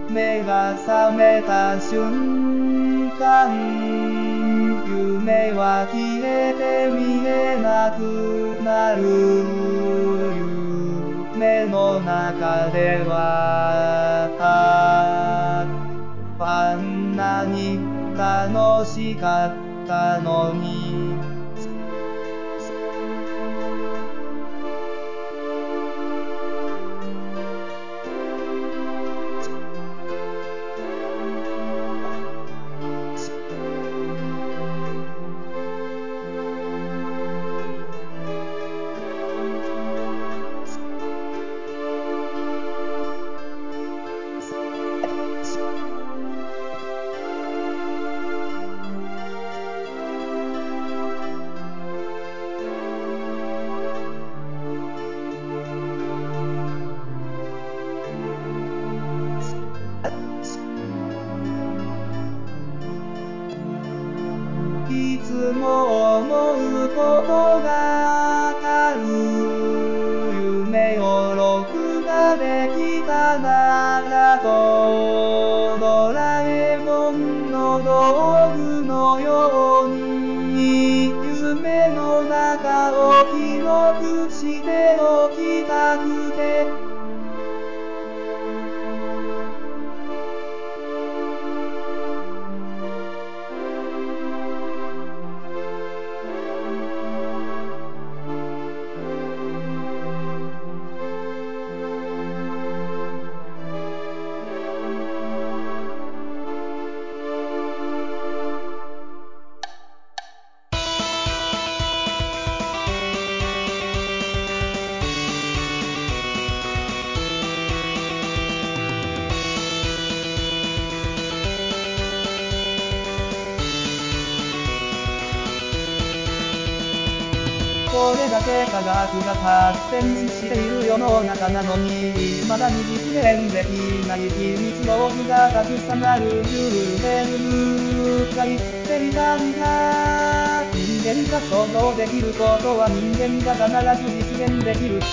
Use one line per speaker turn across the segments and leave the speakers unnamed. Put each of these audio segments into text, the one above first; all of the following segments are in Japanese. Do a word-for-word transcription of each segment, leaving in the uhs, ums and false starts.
目が覚めた瞬間、夢は消えて見えなくなる。夢の中ではあんなに楽しかったのに。いつも思うことがある。夢を録画できたならと、ドラえもんの道具のように夢の中を記録しておきたくて。これだけ科学が発展している世の中なのに、未だに実現できない秘密道具がたくさんある。夢に向かっていたんだ。人間が想像できることは人間が必ず実現できる。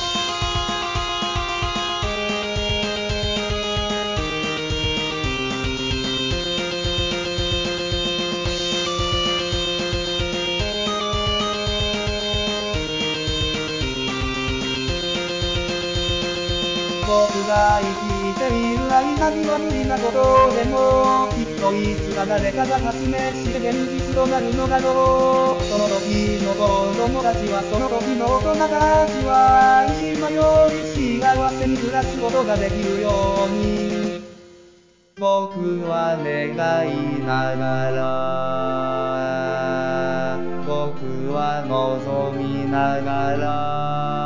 僕が生きている間には無理なことでも、きっといつか誰かが発明して現実となるのだろう。その時の子供たちはその時の大人たちは今より幸せに暮らすことができるように、僕は願いながら、僕は望みながら